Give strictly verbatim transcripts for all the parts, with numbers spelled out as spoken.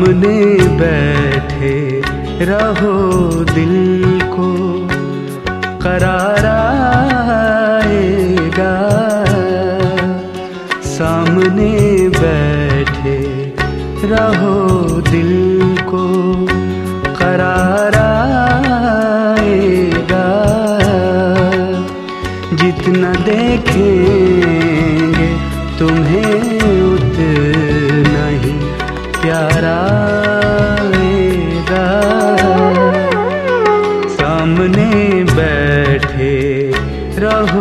सामने बैठे रहो, दिल को करार आएगा। सामने बैठे रहो, दिल को करार आएगा। जितना देखेंगे तुम्हें उतना ही प्यारा आएगा। सामने बैठे रहो।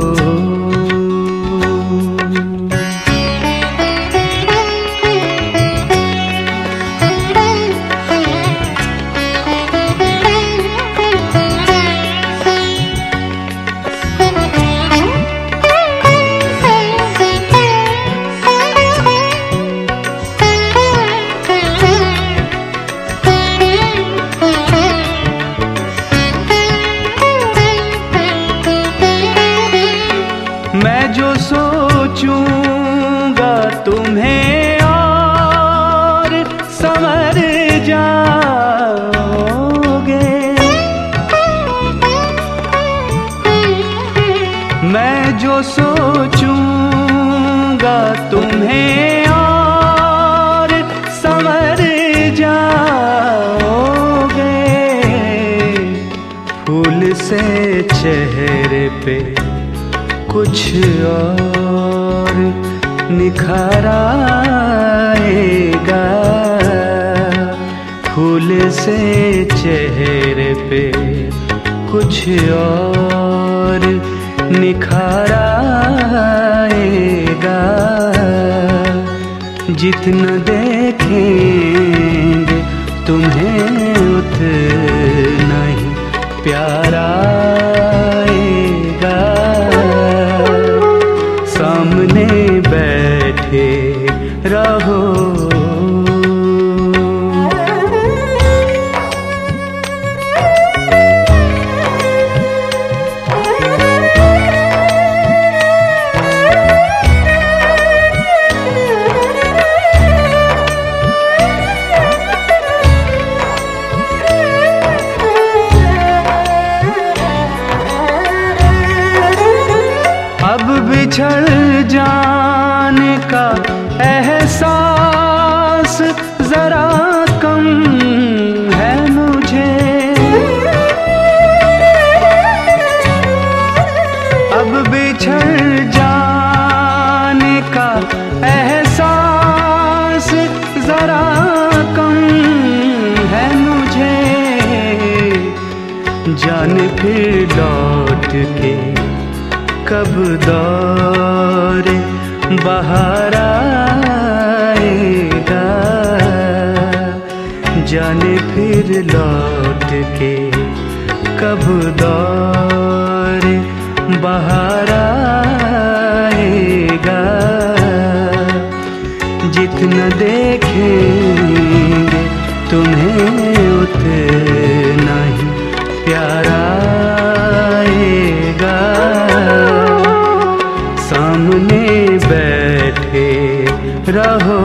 मैं जो सोचूंगा तुम्हें और समझ जाओगे। मैं जो सोचूंगा तुम्हें और समझ जाओगे। फूल से चेहरे पे कुछ और निखार आएगा। फूल से चेहरे पे कुछ और निखार आएगा। जितना देखेंगे तुम्हें उतना ही प्यारा आएगा। सामने बैठे रहो। अब बिछड़ जाने का एहसास जरा कम है मुझे। अब बिछड़ जाने का एहसास जरा कम है मुझे। जाने फिर लौट के कब दौर बहार आएगा। जाने फिर लौट के कब दौर बहार आएगा। जितना देखेंगे तुम्हें उतना ही प्यारा आएगा। सामने बैठे रहो।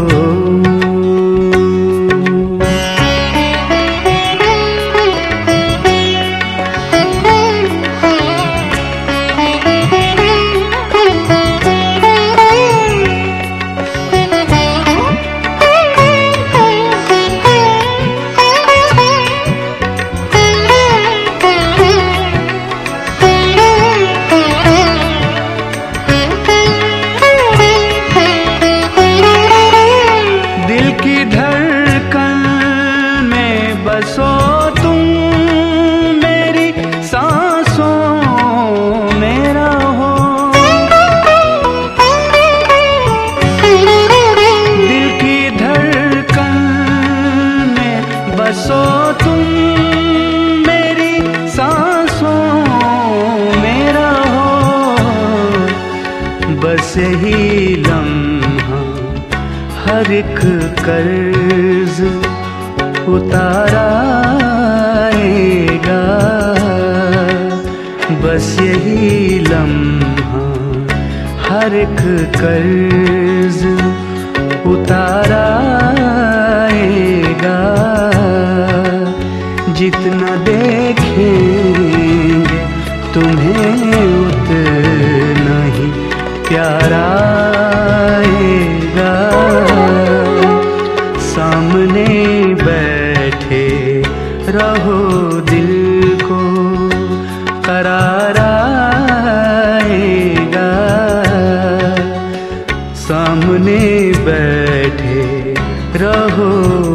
बसो तुम मेरी सांसों में रहो। दिल की धड़कन में बसो तुम मेरी सांसों में रहो। बस यही लम्हा हर एक कर्ज उताराएगा। बस यही लम्हा हर एक कर्ज उताराएगा। जितना देखेंगे तुम्हें उतना ही प्यारा आएगा। सामने बैठे रहो दिल को करार आएगा। सामने बैठे रहो